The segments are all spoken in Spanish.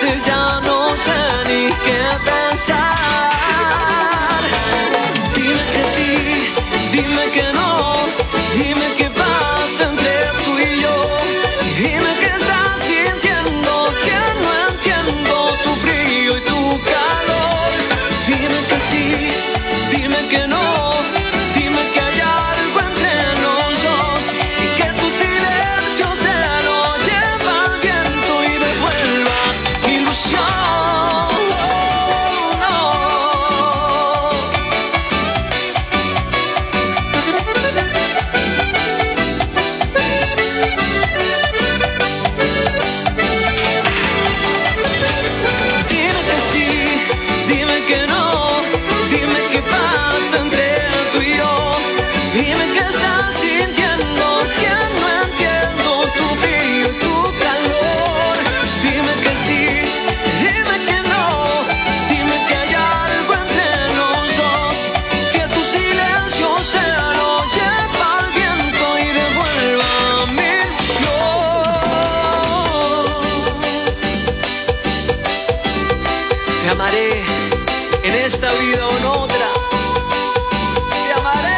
veces ya no sé ni qué pensar. Dime que sí, dime que no, dime qué pasa entre tú y yo. Dime que estás sintiendo, que no entiendo tu frío y tu calor. Dime que sí, dime que no, dime que hay algo entre los dos y que tu silencio se lo lleva al viento y devuelva ilusión. Dime que sí, dime que no, dime qué pasa entre tú y yo. Dime que estás sintiendo, que no entiendo tu frío y tu calor. Dime que sí, dime que no, dime que hay algo entre los dos, que tu silencio se lo lleva al viento y devuelva mi ilusión. Te amaré en esta vida o en otra. Te amaré.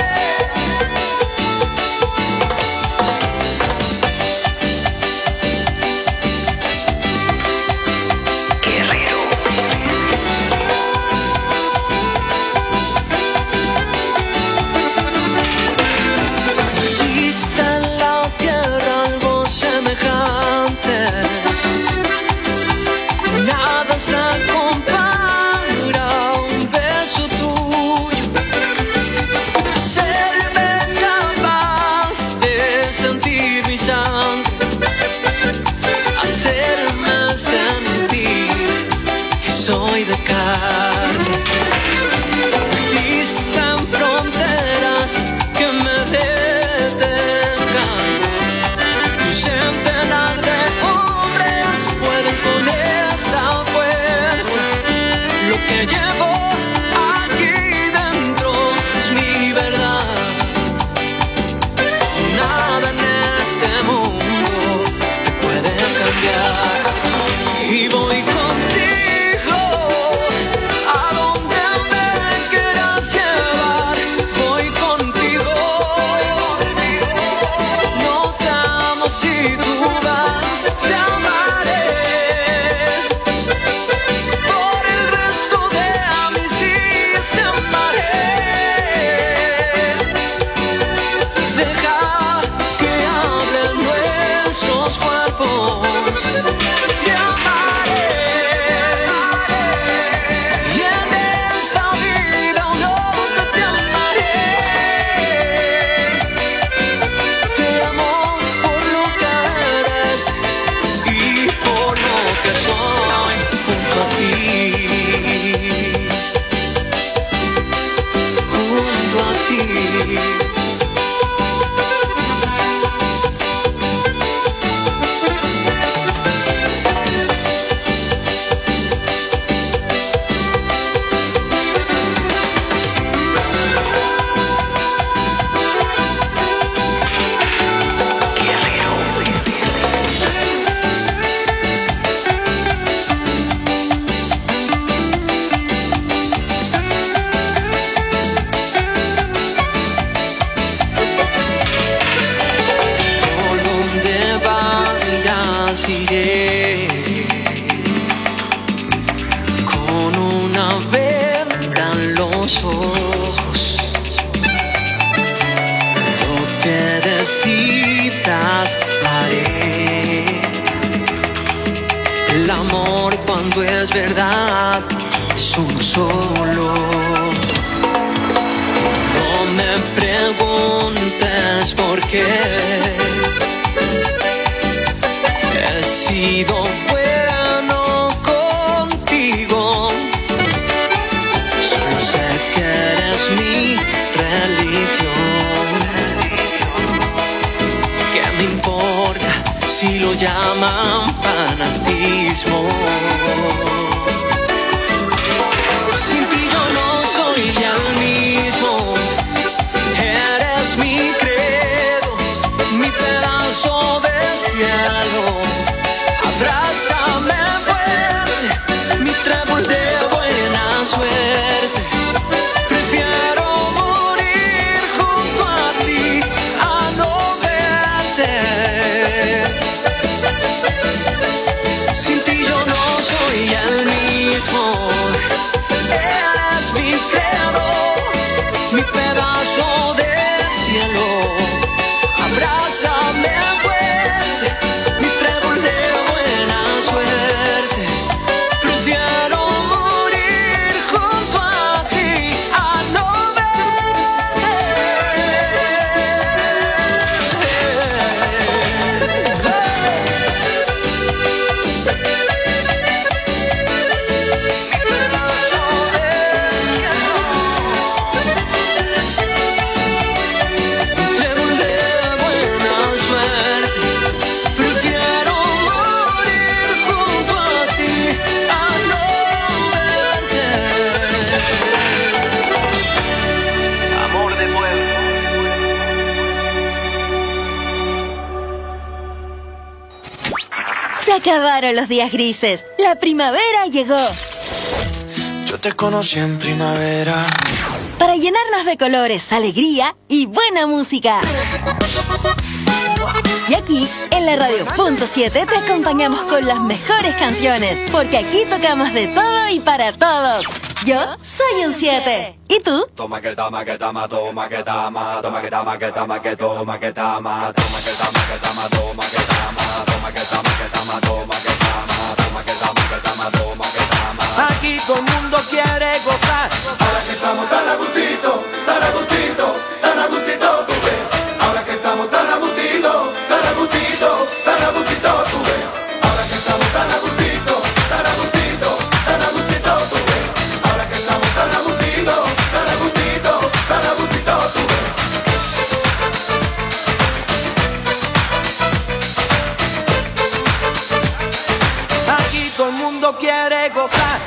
Existe en la tierra algo semejante. Nada se compara a un beso tuyo. Serme capaz de sentir mi sangre, hacerme sentir que soy de carne. Existen fronteras que me detengan. Un centenar de hombres pueden con esta fuerza. Lo que llevo aquí dentro es mi verdad. Nada en este mundo te puede cambiar. Y voy contigo a donde me quieras llevar. Voy contigo. No te amo si tú vas, te amaré por el resto de mis días, te amaré. Deja que hablen nuestros cuerpos, te amaré. Y en esta vida o en otra te amaré. Te amo por lo que eres y por lo que soy junto a ti. Junto a ti. Por donde vayas iré, con una venda en los ojos. Lo que decidas haré. El amor cuando es verdad es uno solo. No me preguntes por qué. He sido bueno contigo. Solo sé que eres mi religión. ¿Qué me importa si lo llaman fanatismo? Sin ti yo no soy ya el mismo. Eres mi credo, mi pedazo de cielo. Abrázame fuerte acabaron los días grises. La primavera llegó. Yo te conocí en primavera. Para llenarnos de colores, alegría y buena música. Y aquí, en la Radio.7, te acompañamos con las mejores canciones, porque aquí tocamos de todo y para todos. Yo soy un 7. ¿Y tú? Toma que tama, que tama, toma que tama, toma que tama, que tama, que toma que tama, toma que tama, que tama, toma que tama, toma que tama, que tama, toma que tama, toma que tama, que tama, toma que tama. Aquí todo el mundo quiere gozar. Ahora que estamos tan a gustito, tan a gustito, tan a gustito, tú ves. Ahora que estamos tan a gustito, tan a gustito, tan a gustito, tú ves. Ahora que estamos tan a gustito, tan a gustito, tan a gustito, tú ves. Ahora que estamos tan a gustito, tan a gustito, tan a gustito, tú ves. Aquí todo el mundo quiere gozar.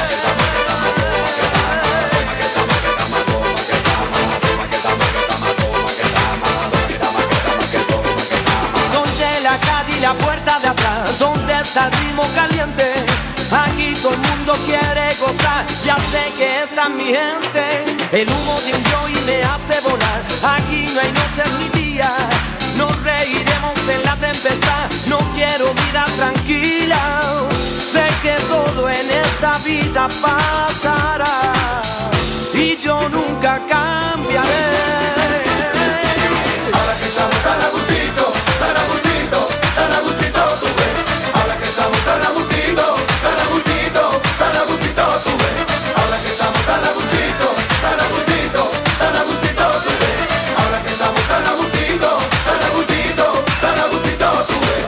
La puerta de atrás, donde está el ritmo caliente. Aquí todo el mundo quiere gozar, ya sé que está mi gente. El humo de un joy me hace volar. Aquí no hay noches ni días, nos reiremos en la tempestad. No quiero vida tranquila, sé que todo en esta vida pasará y yo nunca cambiaré. Ahora que estamos tan a gustito, tan a gustito, tan a gustito, tú ves. Ahora que estamos tan a gustito, tan a gustito, tan a gustito, tú ves. Ahora que estamos tan a gustito, tan a gustito, tan a gustito, tú ves. Ahora que estamos tan a gustito, tan a gustito, tan a gustito, tú ves.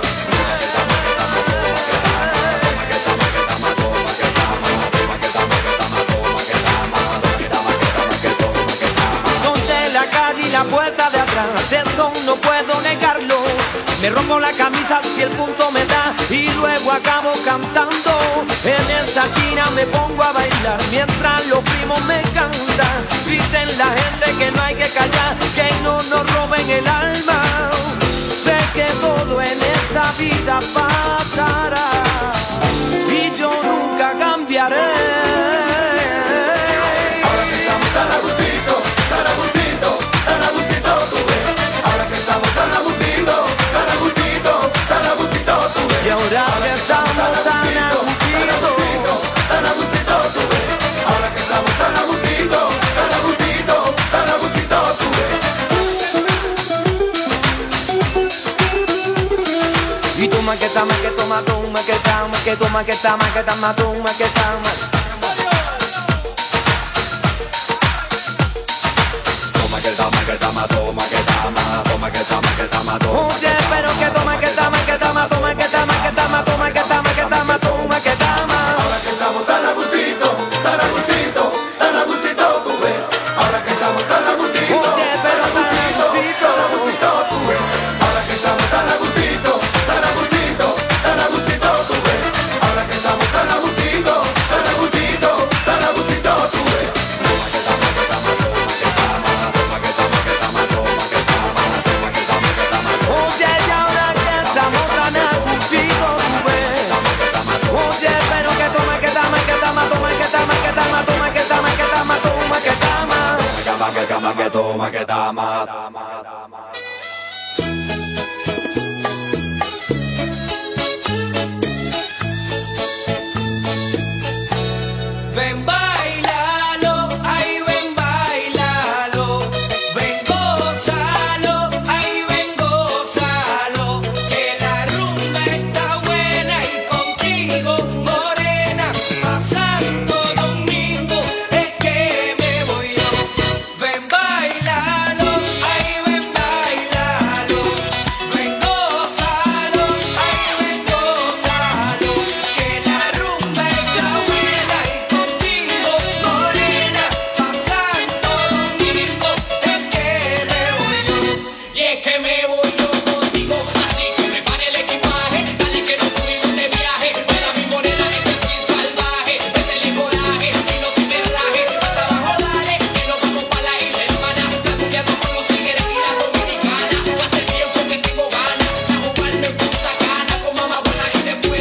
Son de la calle y la puerta de atrás, eso no puedo negarlo. Me rompo la camisa si el punto me da y luego acabo cantando. En esa esquina me pongo a bailar mientras los primos me cantan. Dicen la gente que no hay que callar, que no nos roben el alma. Sé que todo en esta vida pasará y yo nunca cambiaré. Ahora que estamos tan a gustito, tan a gustito, tan a gustito, tú ves. Ahora que estamos tan a gustito, tan a gustito, tan a gustito, tú ves. Y ahora que estamos tan a gustito, tan a gustito, tú ves. Ahora que estamos tan a gustito, tan a gustito, tan a gustito, tú ves. y tú ma que tama, que toma, toma, que tama, que toma, que tama, que tama, toma, que tama. Toma que tama, que tama, toma que tama, toma que tama, que tama, toma. Oye, pero que toma, que tama, que tama, toma, que tama, que tama, toma, que tama, que tama, toma, que tama. Ahora que estamos tan a gustito, tan a gustito, tan a gustito, tú ves. Ahora que estamos tan a gustito, Oye, pero tan a gustito, tan a gustito, tú ves. Ahora que estamos tan a gustito, tan a gustito, tan a gustito, tú ves. Ahora que estamos tan a gustito, tan a gustito, tan a gustito, tú ves. oye, y ahora que estamos tan a gustito, tú ves. Oye, pero que toma, que tama, que tama, toma, que tama, que tama, toma, que tama, que tama, toma, que tama. Que tama, que toma, que tama. Ven, bailalo, ay, ven, bailalo. Ven, gózalo, ay, ven, gózalo. Que la rumba está buena y contigo, morena, a Santo Domingo es que me voy yo. Ven, bailalo, ay, ven, bailalo. Ven, gózalo, ay, ven, gózalo. Que la rumba está buena y contigo, morena, a Santo Domingo es que me voy yo. Y es que me voy yo contigo, así que prepare el equipaje, dale que nos fuimos de viaje. Baila mi morena, que soy salvaje, métele coraje y no te me rajes. Hasta abajo dale, que nos vamos pa' la isla hermana, sacudiendo con los tigres y la dominicana. Hace tiempo que tengo ganas de jugarme en Punta Cana con mamá buena y después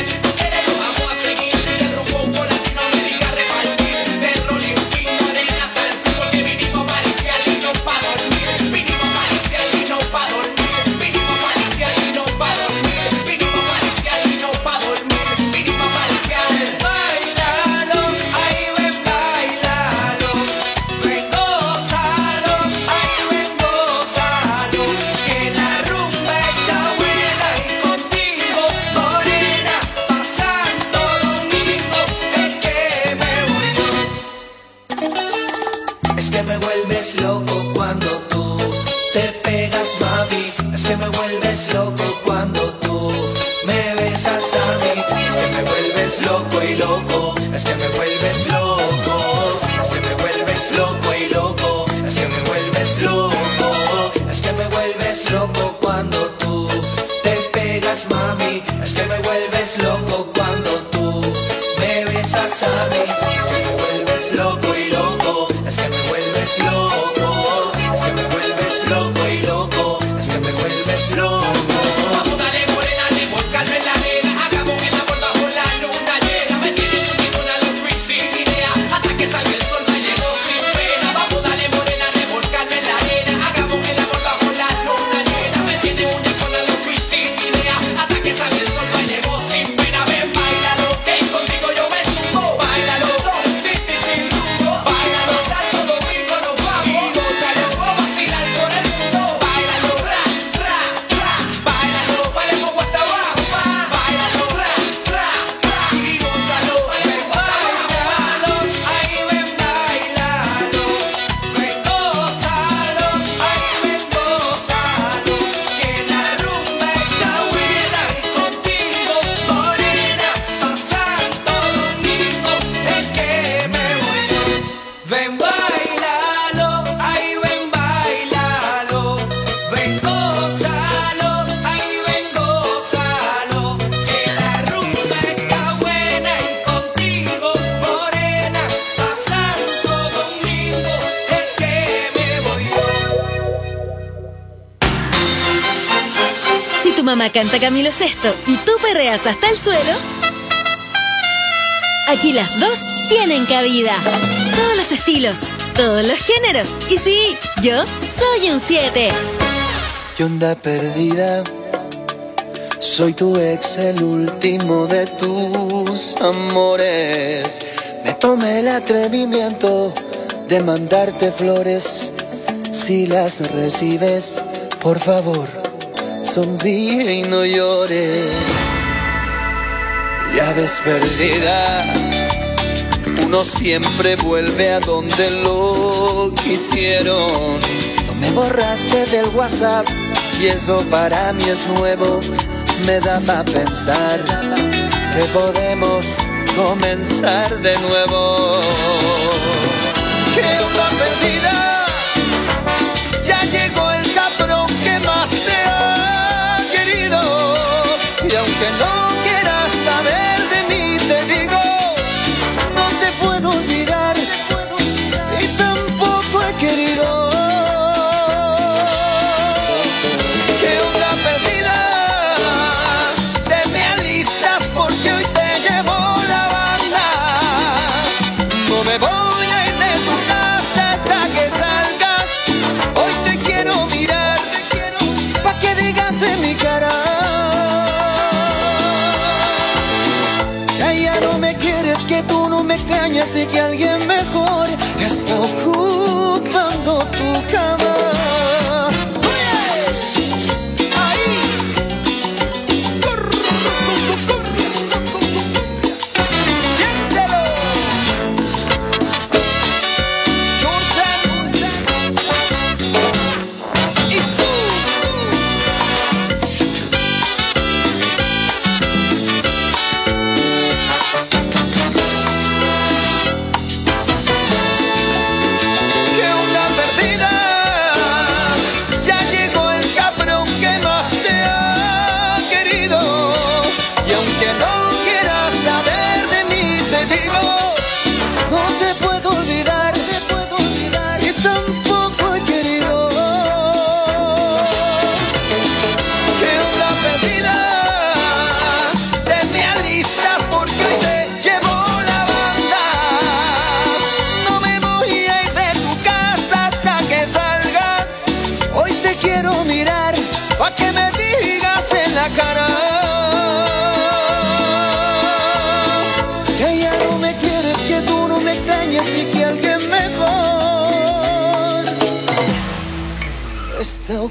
que me vuelves loco cuando tú me besas a mí. Es que me vuelves loco y loco, es que me vuelves loco, es que me vuelves loco y loco, es que me vuelves loco, es que me vuelves loco cuando tú te pegas, mami. Es que me vuelves loco cuando tú me besas a mí. Es que me vuelves loco y loco, es que me vuelves loco, es que me vuelves loco y loco, es que me vuelves loco. Vamos, dale morena, revolcarlo en la arena, hagamos el amor bajo la luna llena. Me tienes un ninguna locura y sin idea, hasta que salga el sol bailemos sin pena. Vamos, dale morena, revolcarlo en la arena, hagamos el amor bajo la luna llena. Me tienes un ninguna locura y sin idea, hasta que salga el sol bailemos sin pena. Ven, bailalo, que contigo yo me subo. Bailalo, titi sin rumbo. Bailalo, salto, domingo nos vamos. Y gózalo, puedo vacilar por el mundo. Bailalo, ra, ra, ra. Bailalo, bailemos hasta abajo, va. Bailalo, ra, ra, ra. Y gózalo, bailemos hasta abajo, va. Ay, ven, bailalo, ven, gózalo, ay, ven, gózalo, que la rumba está buena y contigo, morena, pa' Santo Domingo es que me voy yo. Ven, bailalo, ay, ven, bailalo, ven, gózalo, ay, ven, gózalo, que la rumba está buena y contigo, morena, pa' Santo Domingo es que me voy yo. Si tu mamá canta Camilo Sesto y tú perreas hasta el suelo, aquí las dos tienen cabida. Todos los estilos, todos los géneros. Y sí, yo soy un 7. ¿Qué onda perdida? Soy tu ex, el último de tus amores. Me tomé el atrevimiento de mandarte flores. Si las recibes, por favor, sonríe y no llores. Ya ves, perdida, uno siempre vuelve a donde lo quisieron. No me borraste del WhatsApp y eso para mí es nuevo. Me da pa' pensar que podemos comenzar de nuevo. ¿Qué onda perdida? Ya llegó el cabrón que más te ha querido. Y aunque no quieras saber de mí, te digo, no te puedo olvidar y tampoco he querido. ¿Qué onda perdida? Te me alistas porque hoy te llevo la banda. No me voy a ir de tu casa hasta que salgas. Hoy te quiero mirar, pa' que digas en mi cara que ya no me quieres, que tú no me extrañas y que alguien mejor está ocupando tu cama. Está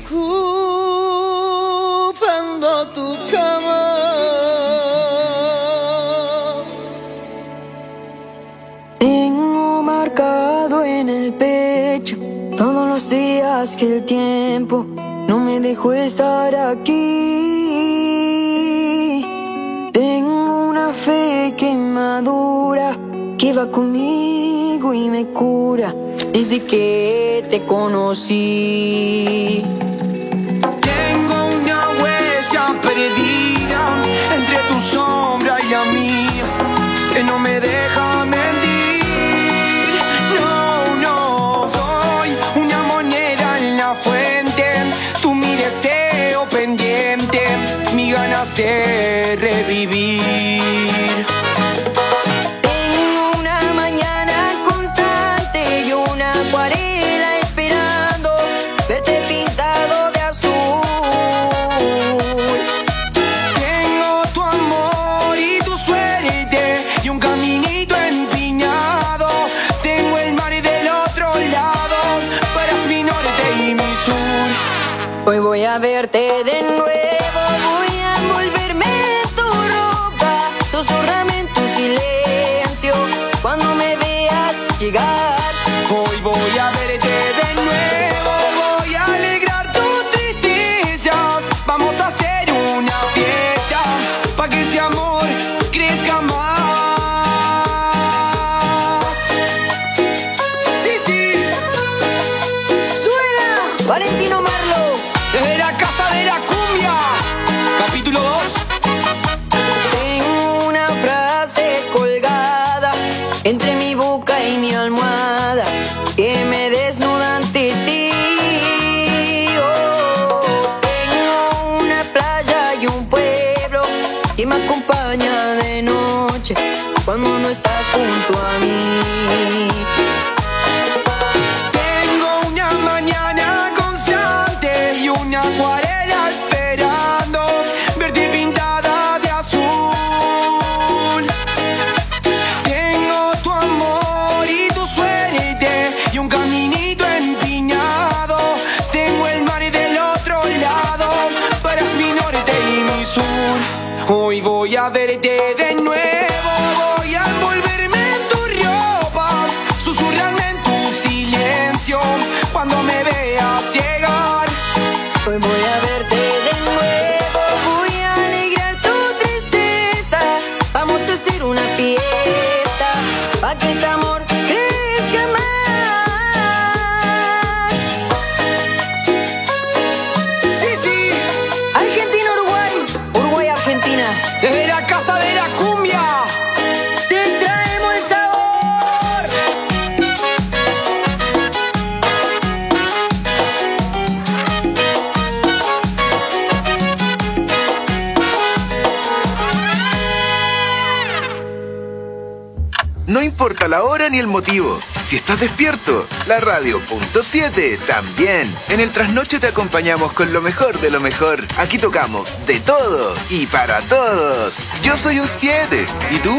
ocupando tu cama. Tengo marcado en el pecho todos los días que el tiempo no me elijo estar aquí. Tengo una fe que madura, que va conmigo y me cura desde que te conocí. Tengo una huella perdida entre tu sombra y la mía, que no me deja mentir. No, no, soy una moneda en la fuente, tú mi deseo pendiente, mis ganas de revivir. Tengo una mañana constante y una acuarela esperando verte pintado de azul. Tengo tu amor y tu suerte y un caminito empinado. Tengo el mar del otro lado, tú eres mi norte y mi sur. Hoy voy a verte de nuevo, voy a envolverme en tu ropa, susurrame en tu silencio cuando me veas llegar. Hoy voy a verte de nuevo, voy a alegrar tus tristezas. Vamos a hacer una fiesta pa' que este amor crezca más. Sí, sí, ¡Suena! Valentino Marlo. desde la casa de la cumbia, capítulo 2. Tengo una frase colgada entre mi boca y mi almohada que me desnuda ante ti. Oh, tengo una playa y un pueblo que me acompaña de noche cuando no estás junto a mí. Tengo una mañana constante y una acuarela esperando verte pintada de azul. Tengo tu amor y tu suerte y un caminito empinado. Tengo el mar del otro lado, tú eres mi norte y mi sur. Hoy voy a verte de nuevo, voy a envolverme en tu ropa, susurrarme en tu silencio cuando me veas llegar. Hoy voy a verte de nuevo, voy a alegrar tu tristeza. Vamos a hacer una fiesta pa' que este amor crezca más. Sí, sí, Argentina, Uruguay, Uruguay, Argentina. desde la casa de la cumbia. Te traemos el sabor. No importa la hora ni el motivo. Si estás despierto, la radio.7 también. En el trasnoche te acompañamos con lo mejor de lo mejor. Aquí tocamos de todo y para todos. Yo soy un 7. ¿Y tú?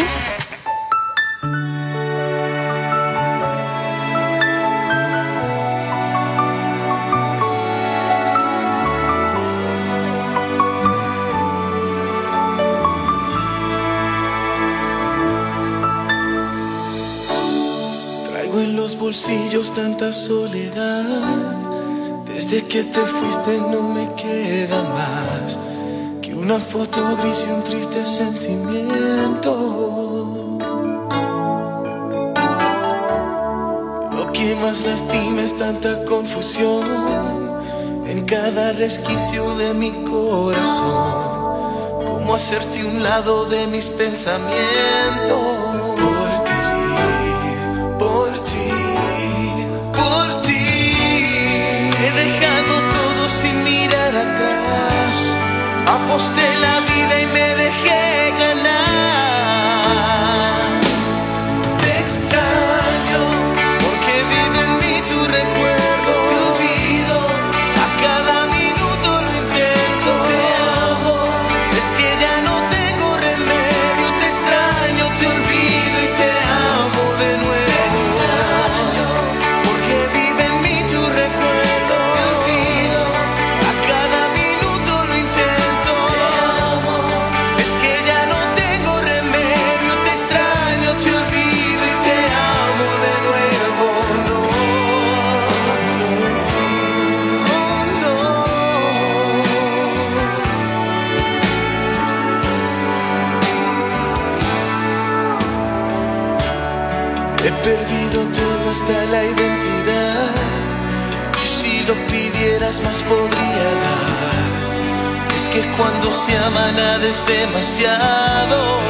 Traigo en los bolsillos tanta soledad. Desde que te fuiste no me queda más que una foto gris y un triste sentimiento. Lo que más lastima es tanta confusión en cada resquicio de mi corazón. Cómo hacerte un lado de mis pensamientos. Por ti he dejado todo sin mirar atrás. Aposté la vida y me dejé ganar. Te extraño porque vive en mí tu recuerdo. Te olvido, a cada minuto lo intento. Te amo, es que ya no tengo remedio. Te extraño, te olvido y te amo de nuevo. Te extraño porque vive en mí tu recuerdo. Te olvido, a cada minuto lo intento. Te amo, es que ya perdido todo hasta la identidad. Y si lo pidieras más podría dar. Es que cuando se ama nada es demasiado.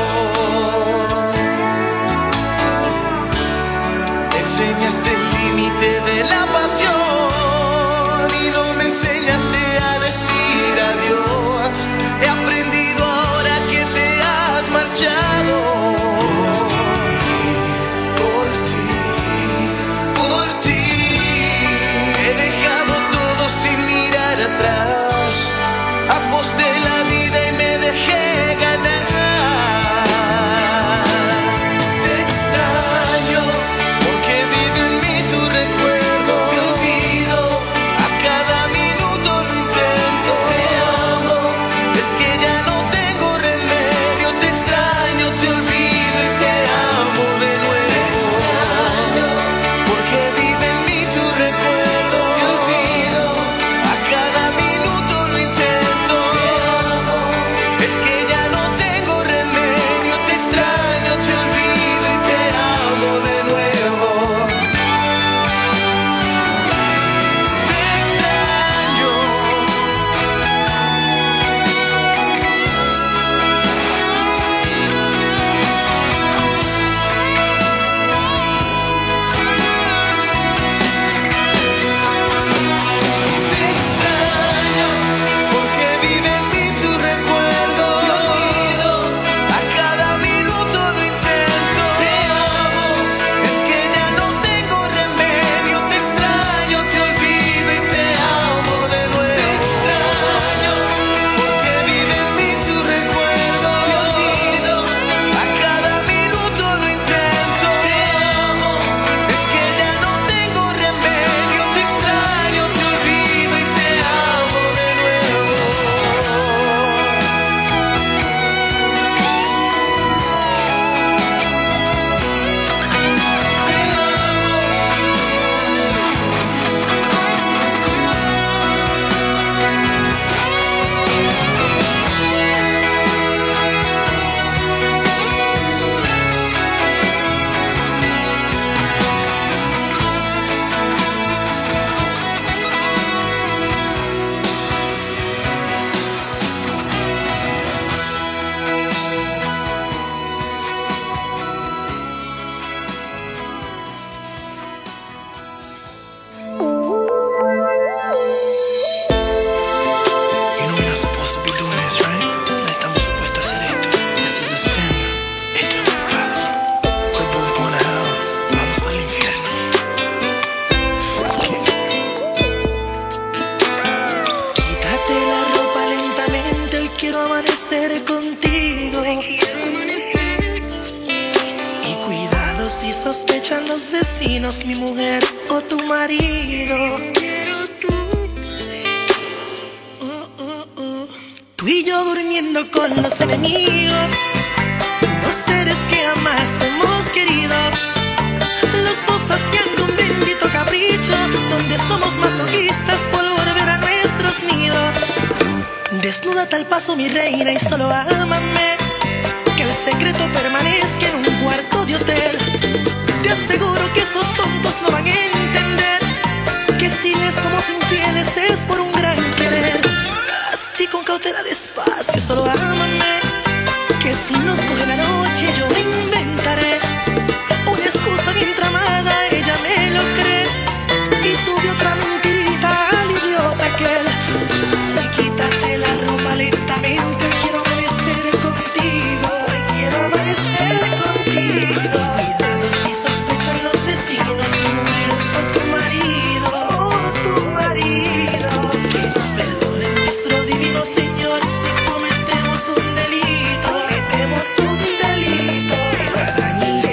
Enseñaste el límite de la pasión y no me enseñaste a decir adiós. He aprendido ahora que te has marchado. Por ti, he dejado todo sin mirar atrás. Aposté la vida y me dejé ganar. Te extraño porque vive en mí tu recuerdo. Te olvido, a cada minuto lo intento. Te amo, es que ya no tengo remedio. Te extraño, te olvido y te amo de nuevo. Te extraño porque vive en mí tu recuerdo. Te olvido, a cada minuto lo intento. Te amo, es que ya no tengo remedio. Te extraño, te olvido y te amo de nuevo. Te extraño. Te extraño porque vive en mí tu recuerdo. Te olvido, a cada minuto lo intento. Te amo, es que ya no tengo remedio. Te extraño, te olvido y te amo de nuevo. Te extraño porque vive en mí tu recuerdo. Te olvido, a cada minuto lo intento. Te amo, es que ya no tengo remedio. Te extraño, te olvido y te amo de nuevo. You know we're not supposed to be doing this, right? No estamos supuestos a hacer esto. This is a sin. Esto es un pecado. We're both going to hell. Vamos para el infierno. Fuck it. Quítate la ropa lentamente. Hoy quiero amanecer contigo. Y cuidado si sospechan los vecinos, mi mujer o tu marido. Tú y yo durmiendo con los enemigos, dos seres que jamás hemos querido, los dos haciendo un bendito capricho, donde somos masoquistas por volver a nuestros nidos. Desnúdate al paso, mi reina, y solo ámame, que el secreto permanezca en un cuarto de hotel. Te aseguro que esos tontos no van a entender que si les somos infieles es por un gran querer. Así con cautela, despacio, solo ámame, que si nos coge la noche yo me inventaré una excusa bien tramada, ella me lo cree, y tú de otra mentirita al idiota aquel. Quítate la ropa lentamente, quiero amanecer contigo. Cuidado si sospechan los vecinos, mi mujer o tu marido. Que nos perdone nuestro divino Señor si cometemos un delito. Pero Adán y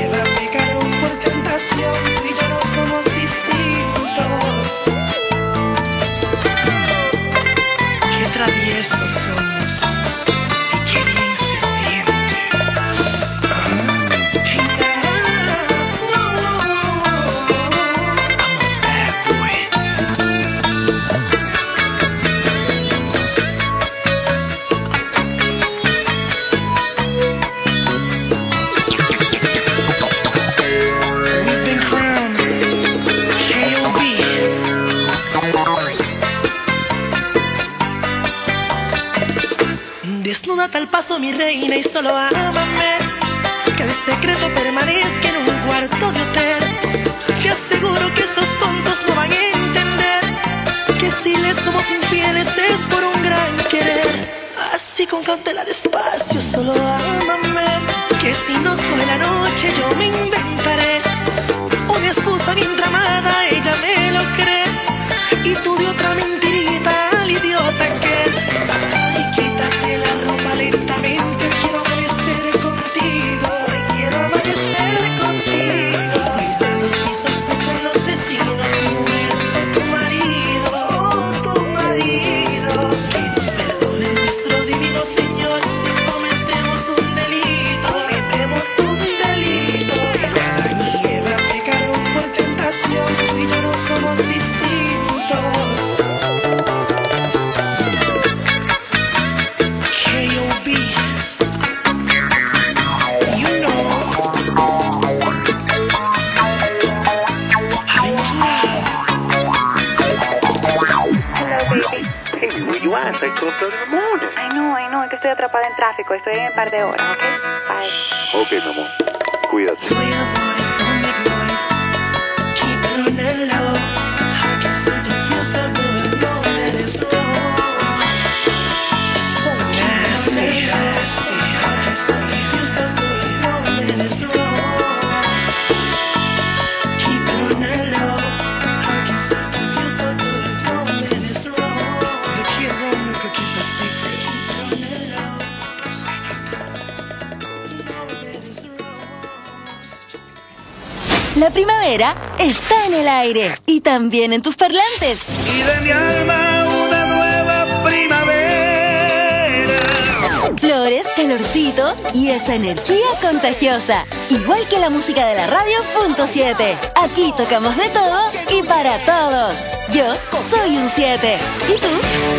Desnúdate al paso, mi reina, y solo ámame. Que el secreto permanezca en un cuarto de hotel. Te aseguro que esos tontos no van a entender que si les somos infieles es por un gran querer. Así con cautela, despacio, solo ámame. Que si nos coge la noche yo me inventaré una excusa bien tramada, ella me lo cree. Y tú de otra mentirita al idiota que es. Ay, quítate la ropa lentamente, quiero amanecer contigo. Quiero amanecer contigo. Cuidado si sospechan los vecinos, mi mujer o tu marido. Que nos perdone nuestro divino Señor si cometemos un delito. Pero Adán y Eva pecaron por tentación, tú y yo no somos distintos. K.O.B. You know. Aventura. Hey, where you at? It's like 12:30 in the morning. I know, es que estoy atrapada en tráfico. Estoy en un par de horas, ¿ok? Bye. Ok, mi amor. Cuídate. Real boys don't make noise. Keep it on the low. How can something feel so good knowing that it's wrong? So nasty. How can something feel so good knowing that it's wrong? Keep it on the low. How can something feel so good knowing that it's wrong? The kid Romeo could keep a secret. Keep it on the low. Don't say nothing. Knowing that it's wrong. La primavera está en el aire y también en tus parlantes. Y de mi alma una nueva primavera. Flores, calorcito y esa energía contagiosa. Igual que la música de la radio .7. Aquí tocamos de todo y para todos. Yo soy un 7. ¿Y tú?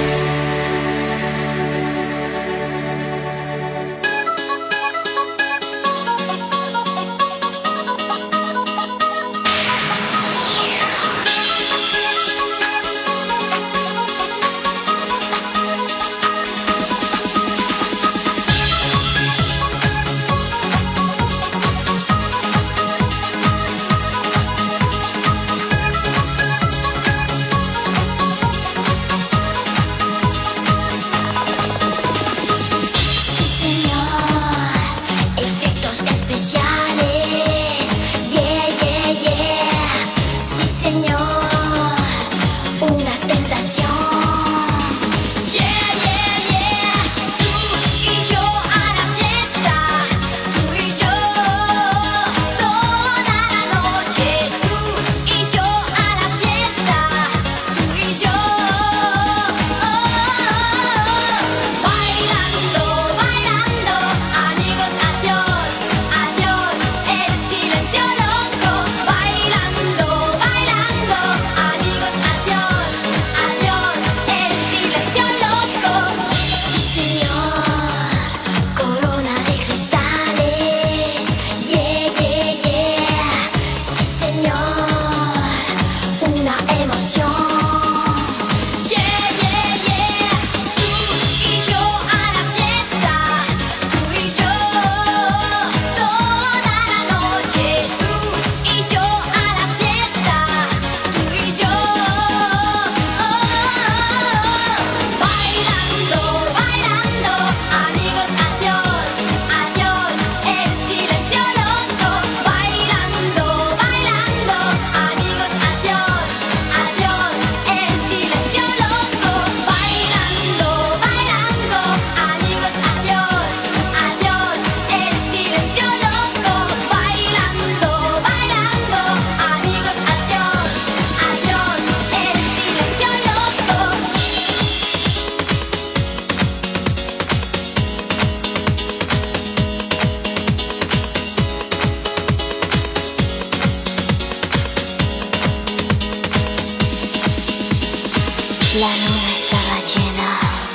La luna estaba llena,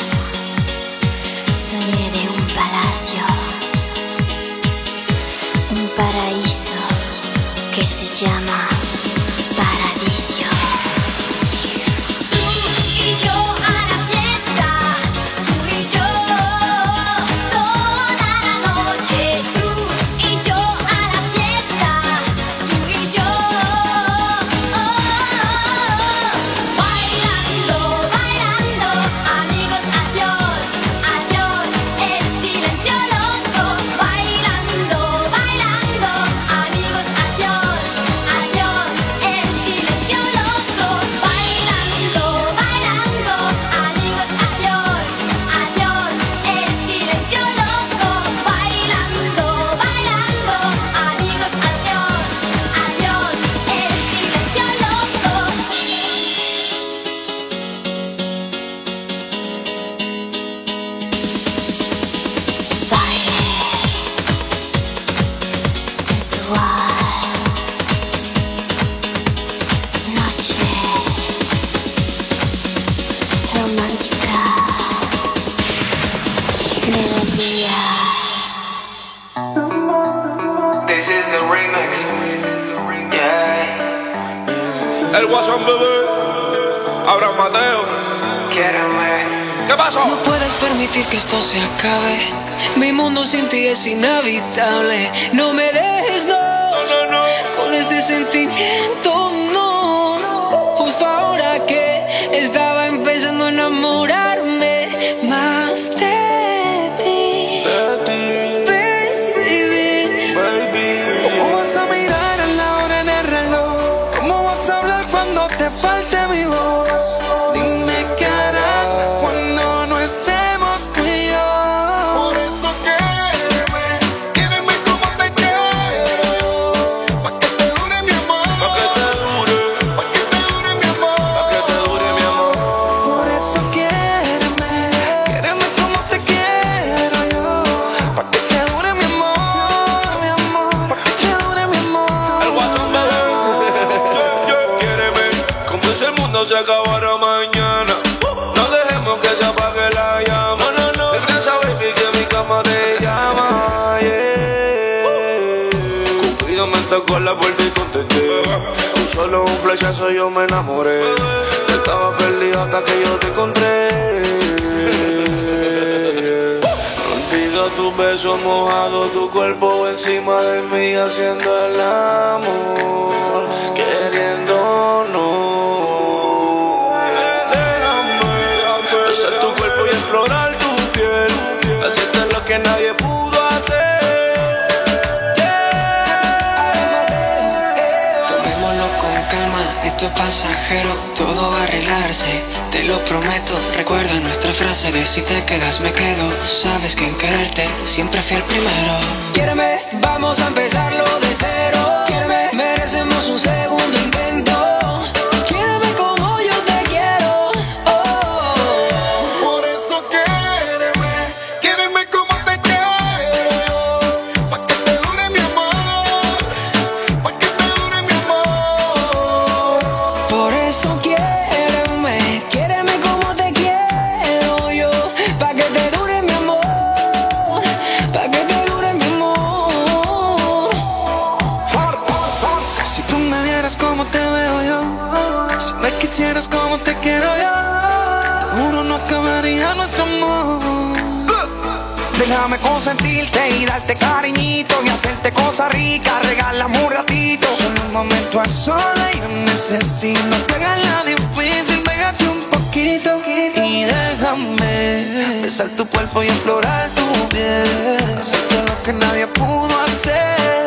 soñé de un palacio, un paraíso que se llama Paradiso. Tú y yo a la fiesta, tú y yo. El Guasón bebé, Abraham Mateo. ¿Qué pasó? No puedes permitir que esto se acabe. Mi mundo sin ti es inhabitable. No me dejes, no, con este sentimiento, no. Justo ahora que estaba empezando a enamorarme más de ti, baby. ¿Cómo vas a mirar a la hora en el reloj? ¿Cómo vas a hablar cuando te falte mi voz? Dime qué harás cuando no estemos tú y yo. Por eso quédeme como te quiero yo. Pa' que te dure mi amor. Pa' que te dure. Pa' que te dure mi amor. Pa' que te dure mi amor. Por eso quédeme como te quiero yo. Pa' que te dure mi amor, pa' que te dure mi amor. El Guasón bebé. Quiéreme como si el mundo se acabara mañana. No dejemos que se apague la llama. Regresa, baby, que mi cama te llama. Cupido me tocó la puerta y contesté. Con solo un flechazo yo me enamoré. Estaba perdido hasta que yo te encontré. Olvido tus besos mojados, tu cuerpo encima de mí haciendo el amor, queriéndonos. Déjame besar tu cuerpo y explorar tu piel, hacerte lo que nadie pudo hacer. Tomémoslo con calma, esto es pasajero, todo va a arreglarse, te lo prometo. Recuerda nuestra frase de si te quedas me quedo. Sabes que en quererte siempre fui el primero. Quiéreme, vamos a empezarlo de cero. Quiéreme, merecemos un segundo intento. Quiéreme como yo te quiero. Por eso quédeme como te quiero yo. Pa' que te dure mi amor. Pa' que te dure mi amor. Por eso quiéreme como te quiero yo. Pa' que te dure mi amor, pa' que te dure mi amor. Si tú me vieras como te veo yo, si me quisieras como te quiero yo, te juro no acabaría nuestro amor. Déjame consentirte y darte cariñito y hacerte cosas ricas, regálame un ratito. Solo un momento a solas yo necesito que hagas la difícil, pégate un poquito y déjame besar tu cuerpo y explorar tu piel, hacerte lo que nadie pudo hacer.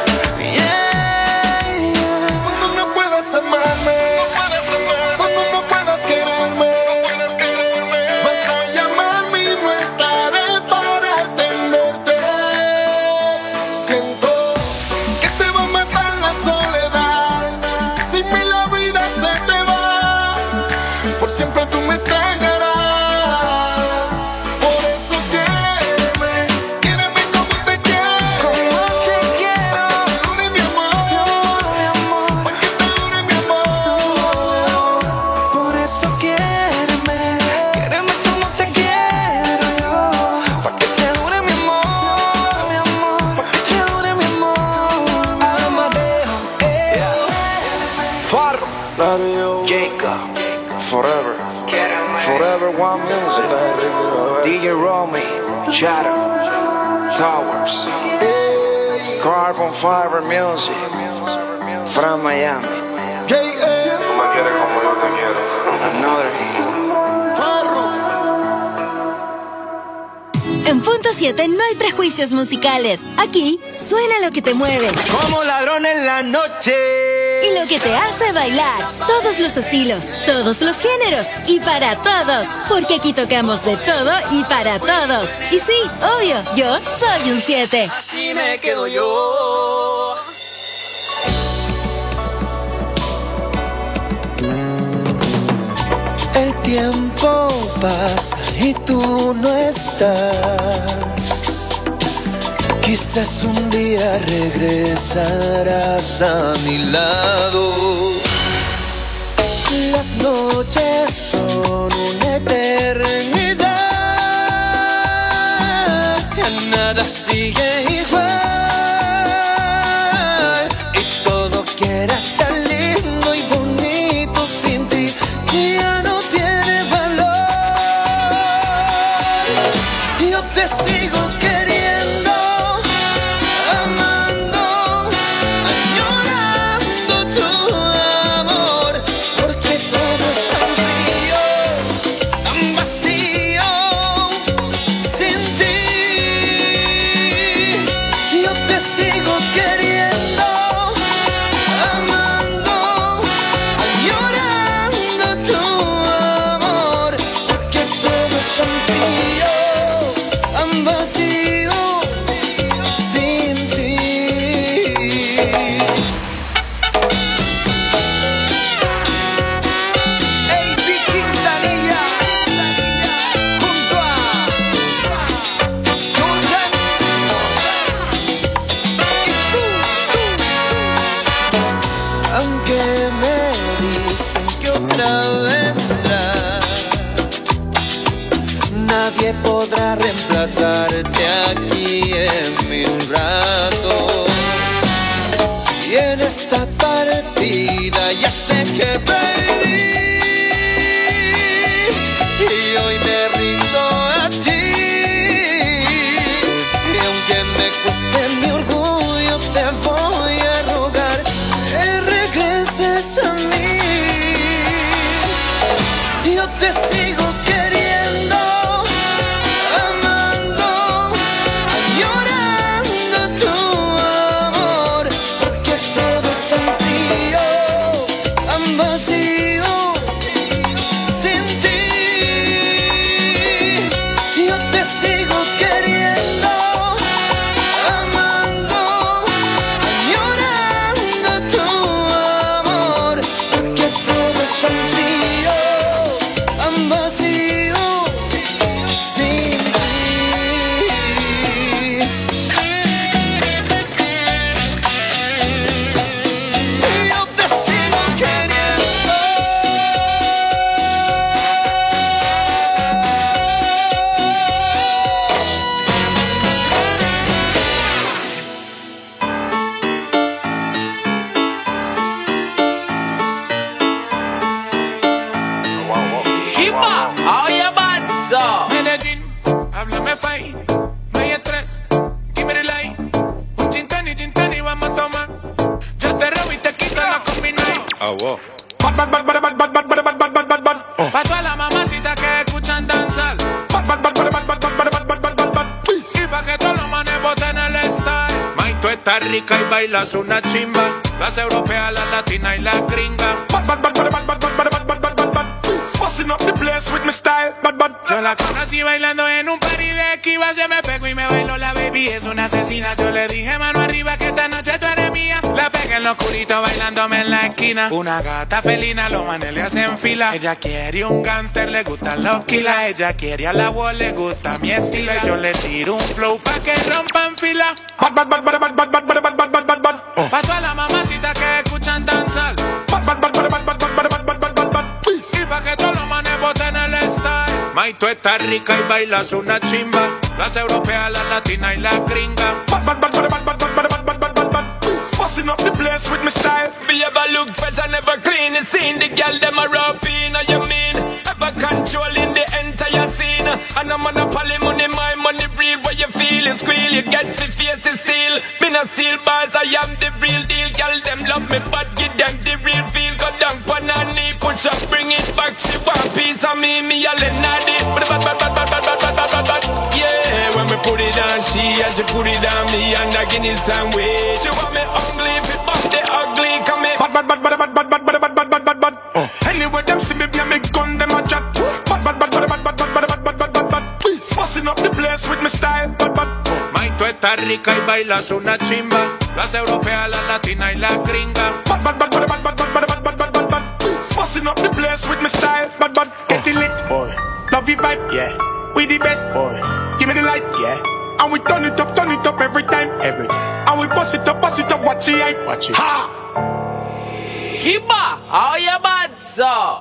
Cuando no puedas amarme, cuando no puedas quererme, vas a llamarme y no estaré para atenderte. Siento que te va a matar la soledad. Sin mí la vida se te va. Por siempre tú me extrañarás. Por eso quédeme como te quiero. Pa' que te dure mi amor. Pa' que te dure mi amor. Por eso quédeme como te quiero yo. Pa' que te dure mi amor, pa' que te dure mi amor. Amadeo, Farro, Jacob, Forever, Forever One Music, DJ Romy, Shadow, Towers, Carbon Fiber Music, from Miami, Tú me quieres como yo te quiero. another hit. En Punto 7 no hay prejuicios musicales. Aquí suena lo que te mueve. Como ladrón en la noche. Y lo que te hace bailar. Todos los estilos, todos los géneros y para todos. Porque aquí tocamos de todo y para todos. Y sí, obvio, yo soy un 7. Así me quedo yo. El tiempo pasa y tú no estás. Quizás un día regresarás a mi lado. Las noches son una eternidad. Ya nada sigue igual. Y todo queda tan lindo y bonito. Yo te sigo queriendo, amando, añorando tu amor, porque todo es tan frío, tan vacío, sin ti. Yo te sigo queriendo, amando, añorando tu amor, porque todo es tan frío, tan vacío, sin ti. Hey, Vicky Quintanilla, junto a Jordan y tú. Aunque me dicen que otra vendrá, nadie podrá reemplazarte aquí en mis brazos. Y en esta partida ya sé que perdí, y hoy me rindo a ti. Y aunque me cueste mi orgullo, te voy a rogar que regreses a mí. Yo te sigo queriendo, amando, añorando tu amor, porque todo es tan frío, tan vacío, sin ti. Yo te sigo queriendo, amando, añorando tu amor, porque todo es tan frío, tan vacío, sin ti. Yo te sigo queriendo. Kiba, how you bad, so? Medellín, háblame fine, no hay estrés, give me the light. Un gin tonic, vamos a tomar. Yo te robo y te quito la combination. Pa' todas las mamacitas que escuchan danzar, y pa' que todos los manes boten el style. May, tú estás rica y bailas una chimba, las europeas, las latinas y las gringas. Busting up the place with my style, yo la conocí bailando en un party de Kiva, se me pegó y me bailó la baby, es una asesina. Yo le dije mano arriba que esta noche tú eres mía. La pegué en lo oscurito bailándome en la esquina. Una gata felina, los manes le hacen fila. Ella quiere un gangster, le gustan los kilas. Ella quiere a la voz, le gusta mi estilo. Y yo le tiro un flow pa' que rompan fila. Pa' todas las mamacitas que escuchan danzar, y pa' que todos los manes boten el style. May, tú estás rica y bailas una chimba, las europeas, las latinas y las gringas. Busting up the place with my style. Me ever look fresh and never clean. You seen the girl them a rub in, you mean? Ever controlling the entire scene. And I'm on a poly money, my money real. What you feel is squeal, you get the face to steal. Me not steal bars, I am the real deal. Girl them love me but give them the real feel. Go down pan her knee, push up, bring it back. She want piece of me a Lenadi. Yeah, when we put it on she and she put it on me. And I give it some way. She want me ugly, if it bust the ugly, come here. Anyway, them see me, me gun, them a chat. Busting up the place with my style. May, tú estás rica y bailas una chimba, las europeas, las latinas y las gringas. Busting up the place with my style. Get it lit, boy. Love you vibe, yeah. We the best, boy. Give me the light, yeah. And we turn it up every time. And we bust it up, watch it hype. Watch it. Ha! Kiba, how you bad, so?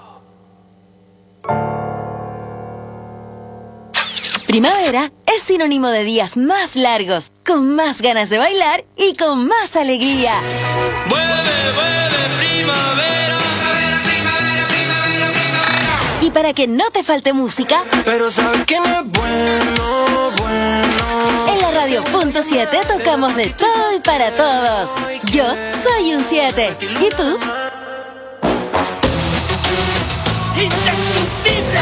Primavera es sinónimo de días más largos, con más ganas de bailar y con más alegría. Vuelve, primavera. Y para que no te falte música, pero sabes que no es bueno radio.7 tocamos de todo y para todos. Yo soy un 7. ¿Y tú? Indestructible.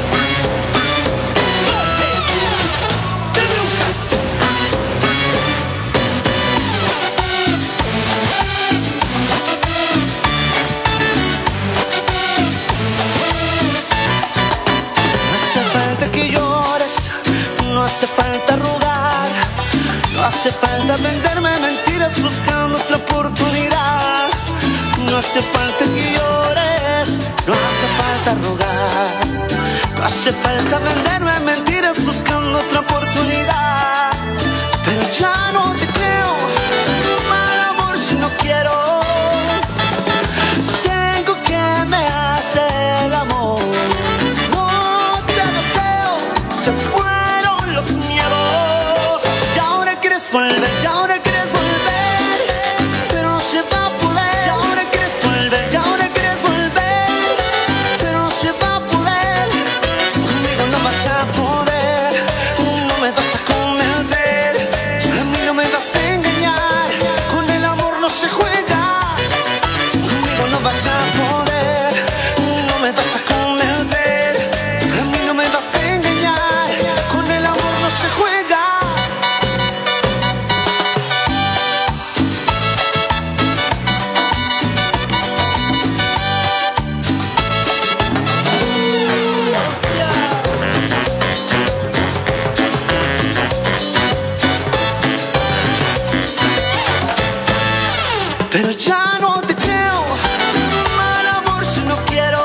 No hace falta rogar, no hace falta venderme mentiras buscando otra oportunidad. No hace falta que llores, no hace falta rogar, no hace falta venderme mentiras buscando otra oportunidad. Pero ya no te creo, mal amor si no quiero. Tengo que me hace el amor. No te deseo, se fueron los miedos. Y ahora quieres volver, y ahora quieres volver, pero no se va a poder. Y ahora quieres volver, y ahora quieres volver, pero no se va a poder. Conmigo no vas a poder, no me vas a convencer, a mí no me vas a engañar, con el amor no se juega. Conmigo no vas a poder, no me vas a convencer, a mí no me vas a engañar, con el amor no se juega. Pero ya no te creo, mal amor si no quiero.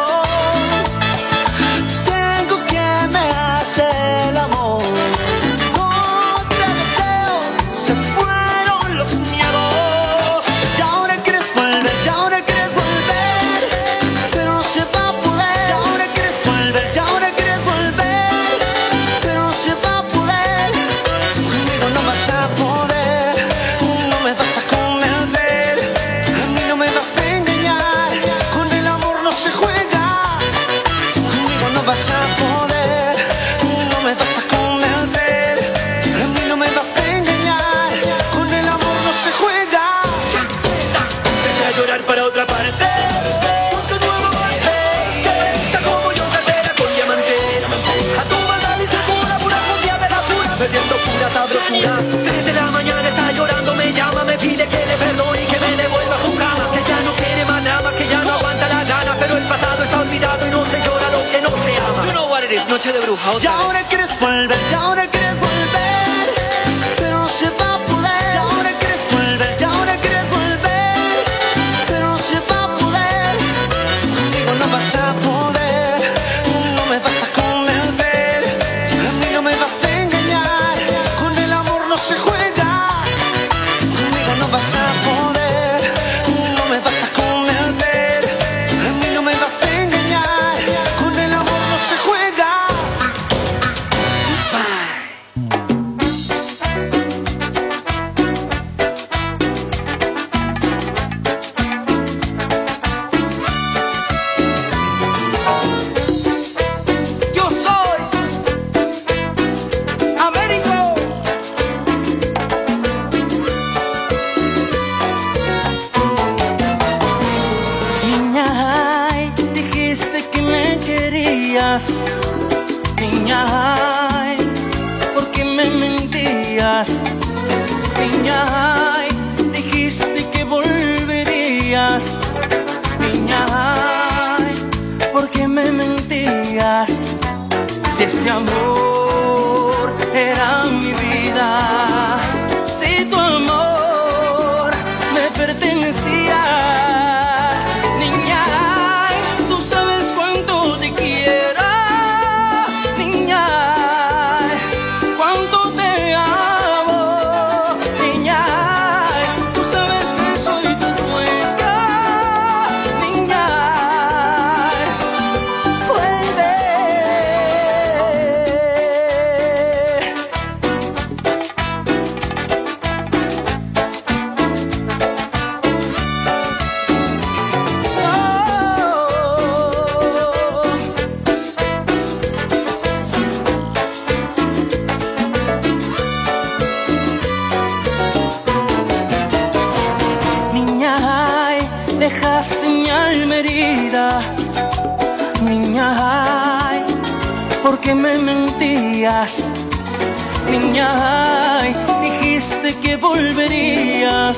Tengo que me hace el amor. No te deseo, se fueron los miedos. Y ahora quieres volver, y ahora quieres volver, pero no se va a poder. Y ahora quieres volver, y ahora quieres volver, pero no se va a poder. Conmigo no vas a poder, no me vas a convencer, a mí no me vas a engañar, con el amor no se juega. Conmigo no vas a poder, no me vas a convencer, a mí no me vas a engañar, con el amor no se juega. Vete a llorar para otra parte, porque nuevo amante que presta como yo cartera con diamante. A tu maldad y segura, pura judía de la pura, perdiendo puras sabrosuras. 3 de la mañana está llorando, me llama, me pide que le perdone y que me devuelva a su cama, que ya no quiere más nada, que ya no aguanta la gana, pero el pasado está olvidado y no se llora lo que no se ama. You know what it is, noche de bruja. Y ahora quieres volver, y ahora quieres volver, pero no se va a poder. Y ahora quieres volver, y ahora quieres volver, pero no se va a poder. Conmigo no vas a poder, no me vas a convencer, a mí no me vas a engañar, con el amor no se juega. Conmigo no vas a poder, no me vas a convencer, a mí no me vas a engañar, con el amor no se juega. Yo soy Américo. Niña, ay, dijiste que me querías. Niña, ay, ¿por qué me mentías? Niña, ay, dijiste que volverías. Niña, ay, ¿por qué me mentías? Si este amor era mi vida, si tu amor me pertenecía. Niña, ay, tú sabes cuánto te quiero. Niña, ay, cuánto te amo. Niña, ay, tú sabes que soy tu dueña. Niña, ay, vuelve. porque me mentías. Niña, ay, dijiste que volverías.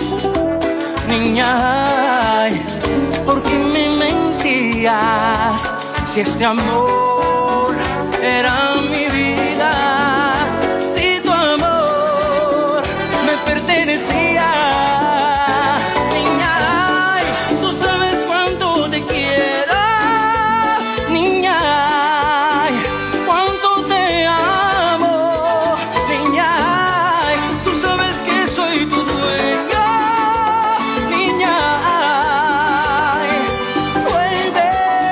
Niña, ay, porque me mentías. Si este amor era mi vida, si tu amor me pertenecía. Niña, ay, tú sabes cuánto te quiero. Niña, ay, cuánto te amo. Niña, ay, tú sabes que soy tu dueño. Niña, ay, vuelve.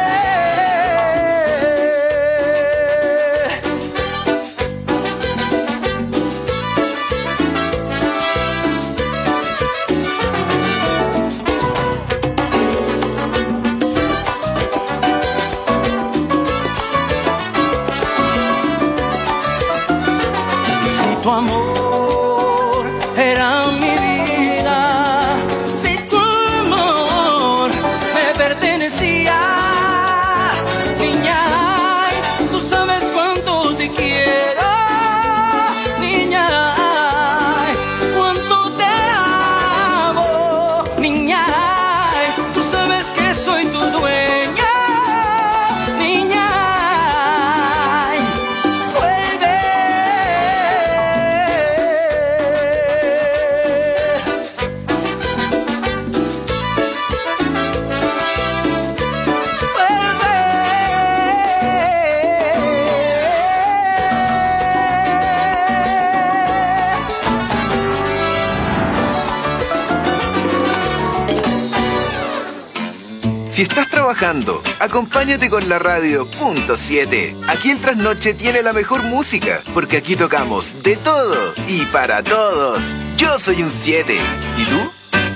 Si tu amor era mi vida, si tu amor me pertenecía. Niña, ay, tú sabes cuánto te quiero. Niña, ay, cuánto te amo. Niña, ay, tú sabes que soy tu dueña. Niña, ay, vuelve. Si estás trabajando, acompáñate con la radio.7. Aquí el Trasnoche tiene la mejor música, porque aquí tocamos de todo y para todos. Yo soy un 7. ¿Y tú?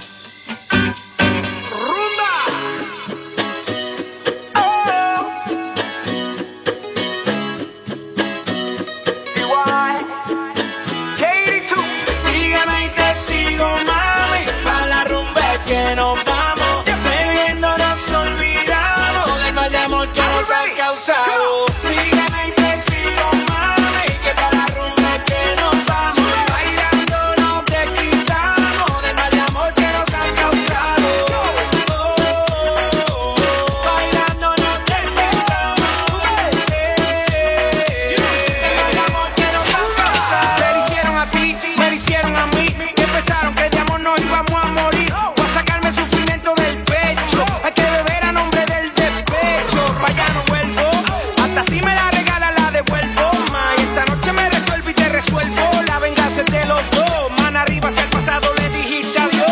Sígueme y te sigo, mami, pa' la rumba que nos vamos. Bebiendo nos olvidamos del mal de amor que nos ha causado. Sígueme y te sigo, mami, que pa' la rumba que nos vamos. Bailando no te quitamos del mal de amor que nos ha causado. Bailando no te quitamos del mal de amor que nos ha causado. Me lo hicieron a ti, me lo hicieron a mí. Empezaron que de amor nos íbamos a morir. Voy a sacarme el sufrimiento del pecho. Hay que beber a nombre del despecho. Pa' allá no vuelvo. Hasta si me la regala la devuelvo. Ma, y esta noche me resuelvo y te resuelvo. La venganza es de los dos. Mano arriba hacia el pasado le dijiste adiós.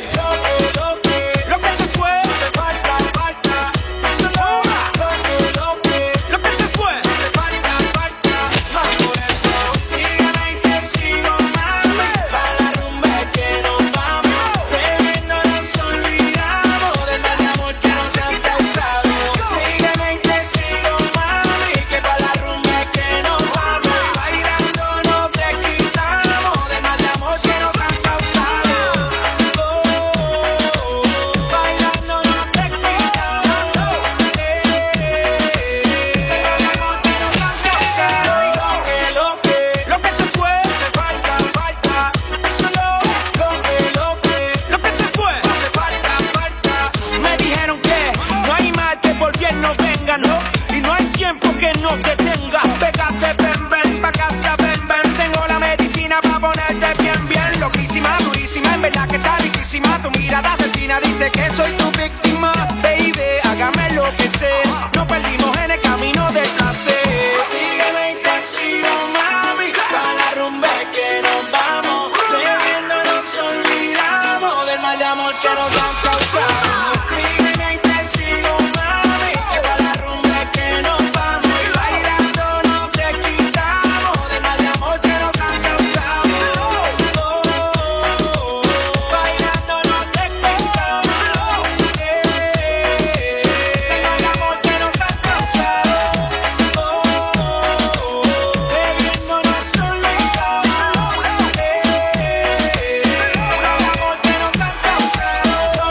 Lo que se fue, se falta. Eso no, lo que se fue, se falta. Más por eso, sígueme y te sigo, mami. Pa' la rumba que nos vamos. Bebiendo nos olvidamos del mal de amor que nos han causado. Sígueme y te sigo, mami, que pa' la rumba que nos vamos. Bailando no te quitamos del mal de amor que nos han causado. Bailando no te quitamos del mal de amor que nos han causado. Lo que se fue, se falta. Eso lo que se fue, se falta. Me dijeron que no hay mal que por bien no venga, ¿no? Y no hay tiempo que nos detenga. Pégate, ven, pa' casa, ven. Tengo la medicina pa' ponerte bien. Loquísima, durísima, en verdad que está riquísima. Tu mirada asesina dice que soy tu víctima. Baby, hágame lo que sé. No perdimos en el camino del placer. Sígueme y te sigo, mami. Pa' la rumba que nos vamos. Bebiendo nos olvidamos del mal de amor que nos han causado. Sígueme y te sigo, mami. Que pa' la rumba que nos vamos. Bailando no te quitamos del mal de amor que nos han causado. Bailando no te quitamos del mal de amor que nos han causado. Bebiendo nos olvidamos del mal de amor que nos han causado.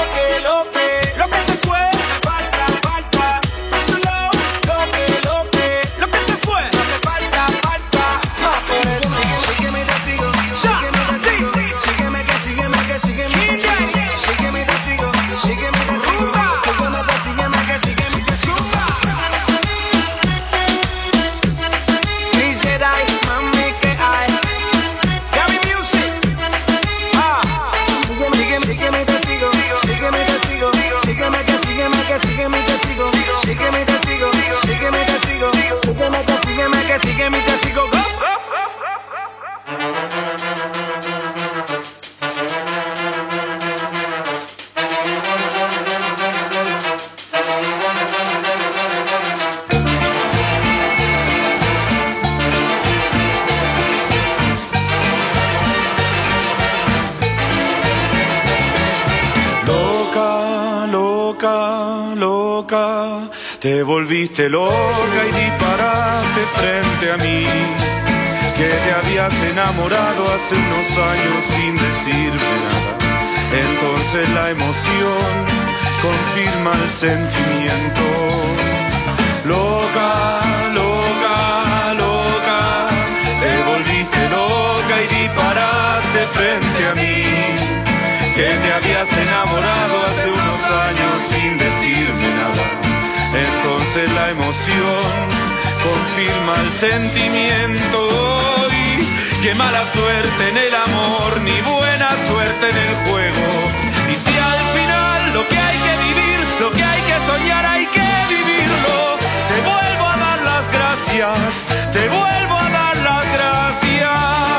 loca, te volviste loca y disparaste frente a mí, que te habías enamorado hace unos años sin decirme nada. Entonces la emoción confirma el sentimiento. Loca, loca, loca, te volviste loca y disparaste frente a mí, que te habías enamorado hace unos años sin decirme nada. Entonces la emoción confirma el sentimiento. Y qué mala suerte en el amor, ni buena suerte en el juego. Y si al final lo que hay que vivir, lo que hay que soñar, hay que vivirlo. Te vuelvo a dar las gracias, te vuelvo a dar las gracias.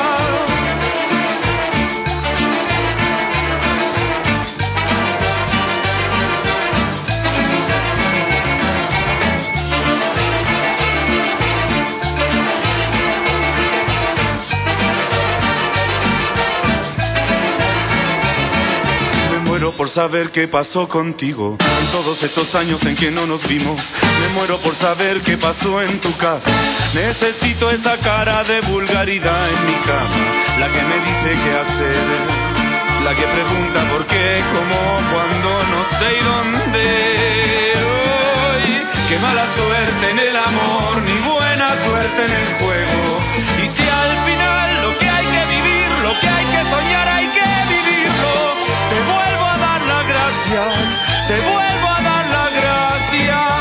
Me muero por saber qué pasó contigo en todos estos años en que no nos vimos. Me muero por saber qué pasó en tu casa. Necesito esa cara de vulgaridad en mi cama, la que me dice qué hacer, la que pregunta por qué, cómo, cuándo, no sé y dónde. Hoy, qué mala suerte en el amor, ni buena suerte en el juego. Y si al final lo que hay que vivir, lo que hay que soñar, hay que vivirlo. Te vuelvo a dar las gracias, te vuelvo a dar las gracias.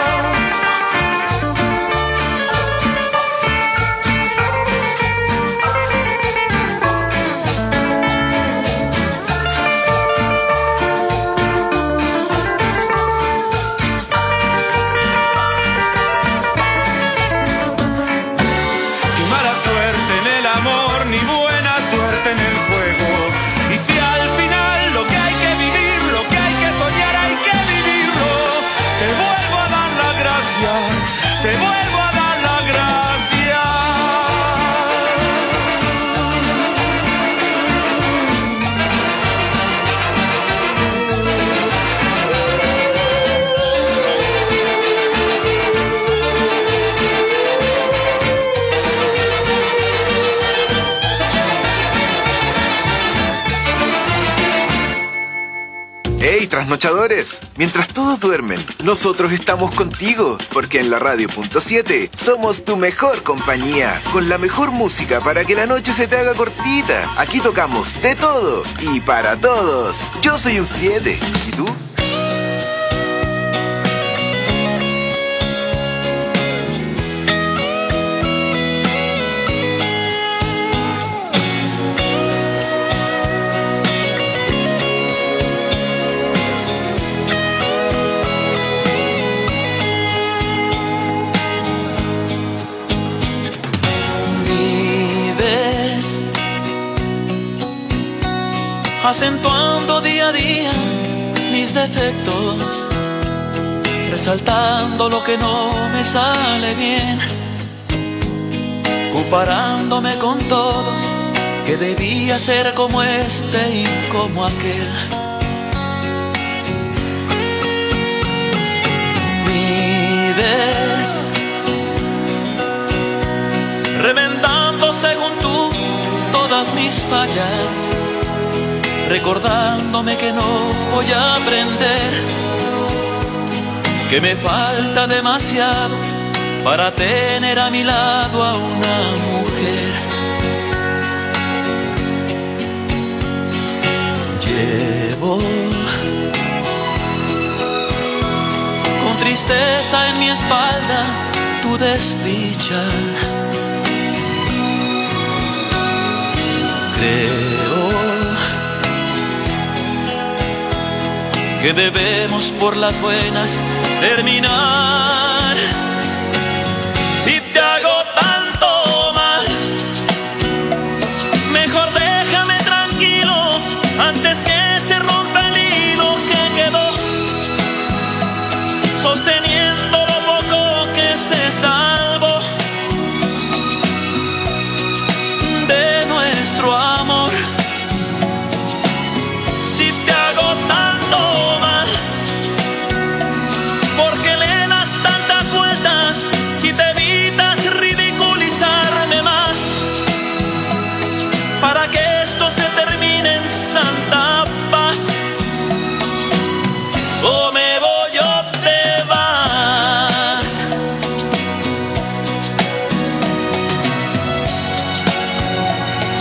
Qué mala suerte en el amor, ni buena suerte en el juego. Y si al final lo que hay que vivir, lo que hay que soñar, hay que vivirlo. Te vuelvo a dar las gracias, te vuelvo a dar las gracias. ¡Hey, trasnochadores! Mientras todos duermen, nosotros estamos contigo, porque en la Radio.7 somos tu mejor compañía, con la mejor música para que la noche se te haga cortita. Aquí tocamos de todo y para todos. Yo soy un 7, ¿y tú? Acentuando día a día mis defectos, resaltando lo que no me sale bien, comparándome con todos, que debía ser como este y como aquel. Vives reventando según tú todas mis fallas, recordándome que no voy a aprender, que me falta demasiado para tener a mi lado a una mujer. Llevo con tristeza en mi espalda tu desdicha. Creo que debemos por las buenas terminar.